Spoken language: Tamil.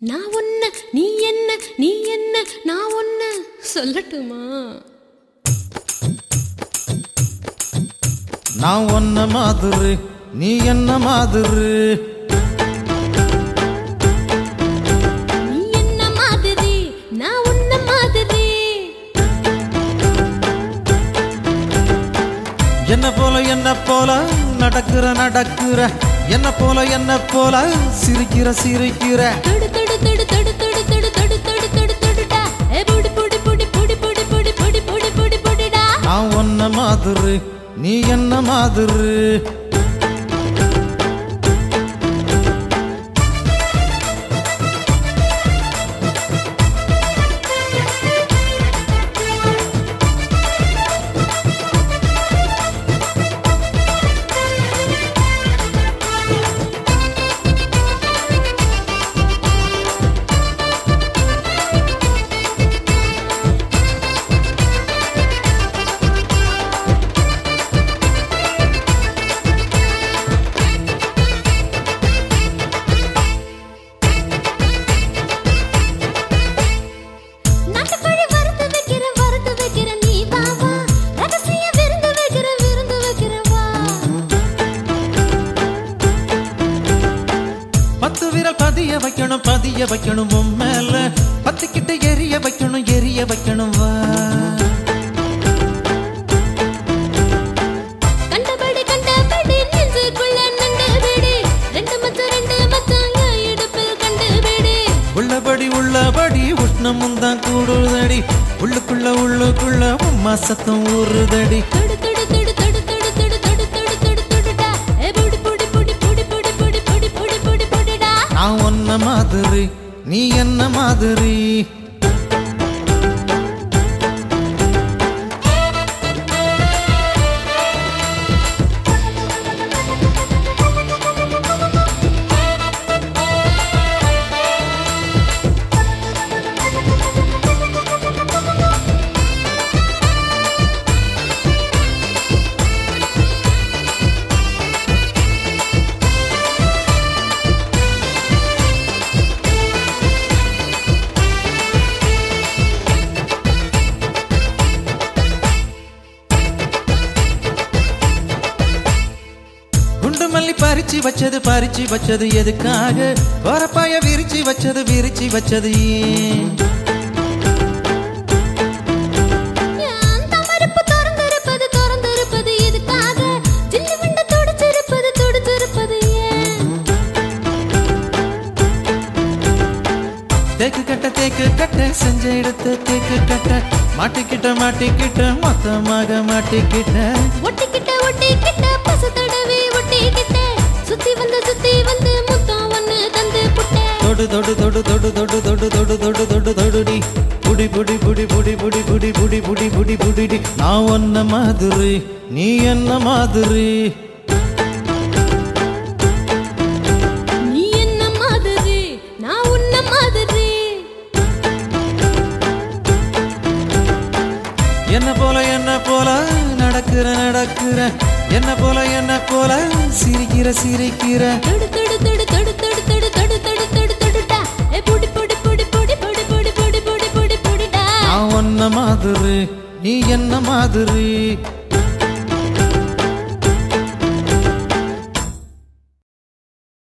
நான் ஒன்ன நீ என்ன நீ என்ன நான் ஒன்ன சொல்லட்டுமா? நான் ஒன்ன மாதிரி நீ என்ன மாதிரி. நீ என்ன மாதிரி நான் ஒன்ன மாதிரி. என்ன போல நடக்கிற நடக்கிற, என்ன போல சிரிக்கிற சிரிக்கிற. தொடு தொடு தொடு தொடு தொடு தொடு தொடு தொடு தொடு தொடுடா. ஏ புடி புடி புடி புடி புடி புடி புடி புடி புடி புடிடா. நான் ஒன்ன மாதிரி நீ என்ன மாதிரி. பதிய வைக்கணும் உன் மேல, பத்திக்கிட்ட எரிய வைக்கணும் வா. கண்டபடி நெஞ்சுக்குள்ள நண்டு விடு, ரெண்டு மச்சம் இடுப்பில் கண்டு விடு. உள்ளபடி உஷ்ணமும் தான் கூடுதடி, உள்ளுக்குள்ள உம்மா சத்தம் ஊறுதடி. தொடு தொடு தொடு தொடு தொடு தொடு தொடு தொடு தொடு தொடுடா. ஏ புடி புடி புடி புடி புடி புடி புடி புடி புடி புடிடா. நான் ஒன்ன மாதிரி நீ என்ன மாதிரி. மல்லி பறிச்சு வச்சது எதுக்காக? வரப்பாய விரிச்சு வச்சது ஏன்? திறந்திருப்பது எதுக்காக? ஜில்லு விண்ட துடிச்சிருப்பது ஏன்? தேக்கு கட்ட செஞ்ச இடத்த தேக்கு கட்ட, மாட்டிக்கிட்ட மொத்தமாக மாட்டிக்கிட்ட. ஒட்டிக்கிட்ட பசு தடவி ஒட்டிக்கிட்ட, சுத்தி வந்து முத்தம் ஒண்ணு தந்து புட்ட. தொடு தொடு தொடு தொடு தொடு தொடு தொடு தொடு தொடு தொடுடி, புடி புடி புடி புடி புடி புடி புடி புடி புடி புடிடி. நான் ஒன்ன மாதிரி நீ என்ன மாதிரி. நீ என்ன மாதிரி நான் உன்ன மாதிரி. என்ன போல நடக்கிற, என்ன போல சிரிக்கிற. தொடு தொடு தொடு தொடு தொடு தொடு தொடு தொடு தொடு தொடுடா. ஏ புடி புடி புடி புடி புடி புடி புடி புடி புடி புடிடா. நான் ஒன்ன மாதிரி நீ என்ன மாதிரி.